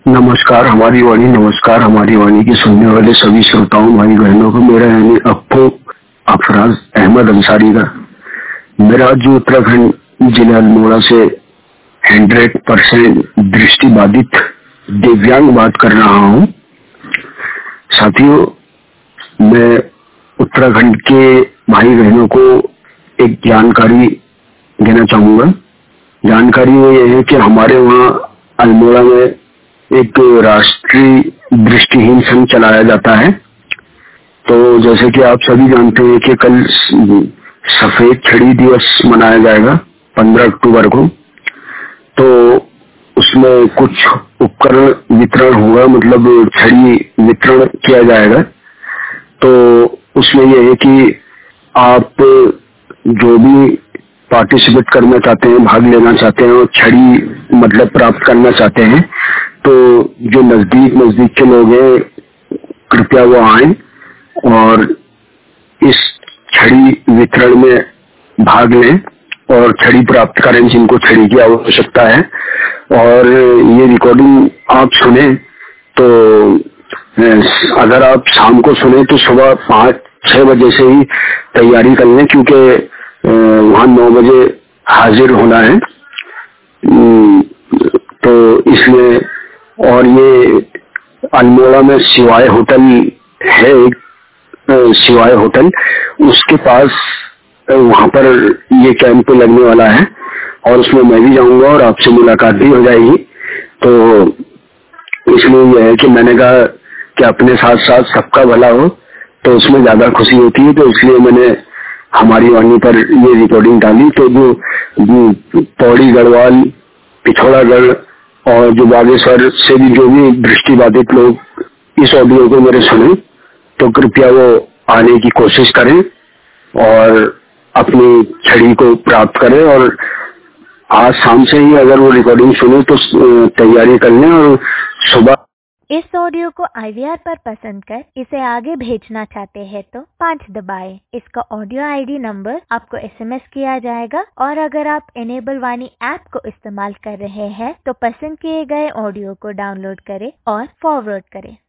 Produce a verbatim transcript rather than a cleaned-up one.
नमस्कार हमारी वाणी नमस्कार हमारी वाणी की सुनने वाले सभी श्रोताओं भाई बहनों को मेरा यानी अप्पू अफराज अहमद अंसारी का मेरा जो उत्तराखंड जिला अल्मोड़ा से हंड्रेड परसेंट दृष्टिबाधित दिव्यांग बात कर रहा हूँ। साथियों, मैं उत्तराखंड के भाई बहनों को एक जानकारी देना चाहूंगा। जानकारी वो ये है कि हमारे वहाँ अल्मोड़ा में एक राष्ट्रीय दृष्टिहीन संघ चलाया जाता है। तो जैसे कि आप सभी जानते हैं कि कल सफेद छड़ी दिवस मनाया जाएगा पंद्रह अक्टूबर को। तो उसमें कुछ उपकरण वितरण होगा, मतलब छड़ी वितरण किया जाएगा। तो उसमें यह है कि आप जो भी पार्टिसिपेट करना चाहते हैं, भाग लेना चाहते हैं और छड़ी मतलब प्राप्त करना चाहते हैं, तो जो नजदीक नजदीक के लोग हैं कृपया वो आए और इस छड़ी वितरण में भाग लें और छड़ी प्राप्त करें जिनको छड़ी की आवश्यकता है। और ये रिकॉर्डिंग आप सुने तो अगर आप शाम को सुने तो सुबह पाँच छह बजे से ही तैयारी कर लें, क्योंकि वहाँ नौ बजे हाजिर होना है। तो इसलिए, और ये अल्मोड़ा में शिवाय होटल है, एक शिवाय होटल, उसके पास वहाँ पर ये कैंप लगने वाला है और उसमें मैं भी जाऊंगा और आपसे मुलाकात भी हो जाएगी। तो इसलिए यह है कि मैंने कहा कि अपने साथ साथ सबका भला हो तो उसमें ज्यादा खुशी होती है, तो इसलिए मैंने हमारी वाणी पर ये रिकॉर्डिंग डाली। तो जो, जो पौड़ी गढ़वाल पिथौरागढ़ और जो बागेश्वर से भी जो भी दृष्टिबाधित लोग इस ऑडियो को मेरे सुने तो कृपया वो आने की कोशिश करें और अपनी छड़ी को प्राप्त करें। और आज शाम से ही अगर वो रिकॉर्डिंग सुने तो तैयारी कर लें और सुबह। इस ऑडियो को आई वी आर पर पसंद कर इसे आगे भेजना चाहते हैं तो पाँच दबाएं। इसका ऑडियो आई डी नंबर आपको एस एम एस किया जाएगा। और अगर आप इनेबल वाणी ऐप को इस्तेमाल कर रहे हैं तो पसंद किए गए ऑडियो को डाउनलोड करें और फॉरवर्ड करें।